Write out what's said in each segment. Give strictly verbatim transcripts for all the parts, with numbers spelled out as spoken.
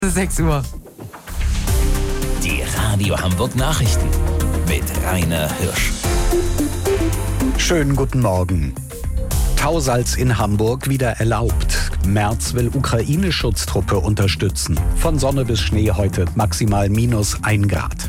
sechs Uhr. Die Radio Hamburg Nachrichten mit Rainer Hirsch. Schönen guten Morgen. Tausalz in Hamburg wieder erlaubt. Merz will Ukraine-Schutztruppe unterstützen. Von Sonne bis Schnee heute maximal minus ein Grad.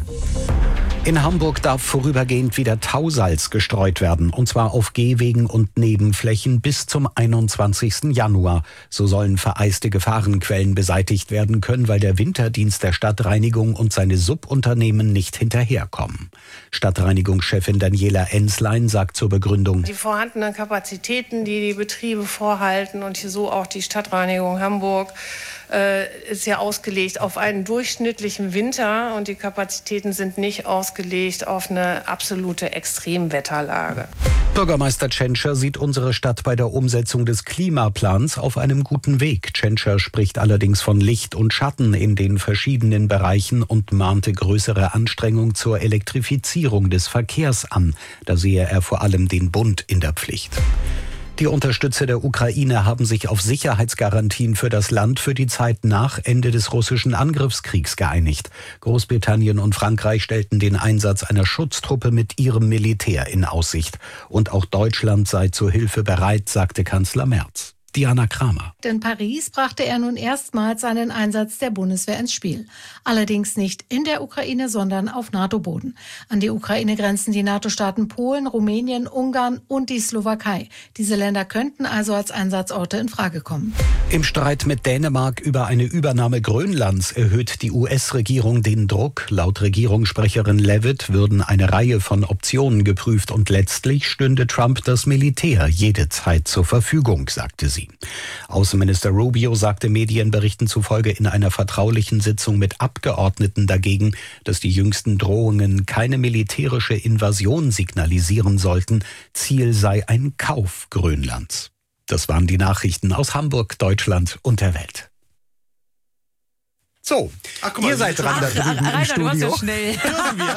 In Hamburg darf vorübergehend wieder Tausalz gestreut werden, und zwar auf Gehwegen und Nebenflächen bis zum einundzwanzigsten Januar. So sollen vereiste Gefahrenquellen beseitigt werden können, weil der Winterdienst der Stadtreinigung und seine Subunternehmen nicht hinterherkommen. Stadtreinigungschefin Daniela Enslein sagt zur Begründung: Die vorhandenen Kapazitäten, die die Betriebe vorhalten und hier so auch die Stadtreinigung Hamburg, äh, ist ja ausgelegt auf einen durchschnittlichen Winter, und die Kapazitäten sind nicht ausgelegt auf eine absolute Extremwetterlage. Bürgermeister Tschentscher sieht unsere Stadt bei der Umsetzung des Klimaplans auf einem guten Weg. Tschentscher spricht allerdings von Licht und Schatten in den verschiedenen Bereichen und mahnte größere Anstrengung zur Elektrifizierung des Verkehrs an. Da sehe er vor allem den Bund in der Pflicht. Die Unterstützer der Ukraine haben sich auf Sicherheitsgarantien für das Land für die Zeit nach Ende des russischen Angriffskriegs geeinigt. Großbritannien und Frankreich stellten den Einsatz einer Schutztruppe mit ihrem Militär in Aussicht. Und auch Deutschland sei zur Hilfe bereit, sagte Kanzler Merz. Diana Kramer. In Paris brachte er nun erstmals seinen Einsatz der Bundeswehr ins Spiel. Allerdings nicht in der Ukraine, sondern auf NATO-Boden. An die Ukraine grenzen die NATO-Staaten Polen, Rumänien, Ungarn und die Slowakei. Diese Länder könnten also als Einsatzorte in Frage kommen. Im Streit mit Dänemark über eine Übernahme Grönlands erhöht die U S-Regierung den Druck. Laut Regierungssprecherin Leavitt würden eine Reihe von Optionen geprüft und letztlich stünde Trump das Militär jede Zeit zur Verfügung, sagte sie. Außenminister Rubio sagte Medienberichten zufolge in einer vertraulichen Sitzung mit Abgeordneten dagegen, dass die jüngsten Drohungen keine militärische Invasion signalisieren sollten. Ziel sei ein Kauf Grönlands. Das waren die Nachrichten aus Hamburg, Deutschland und der Welt. So, Ach, guck mal, ihr seid dran da drüben im Rainer, Studio. du warst ja schnell.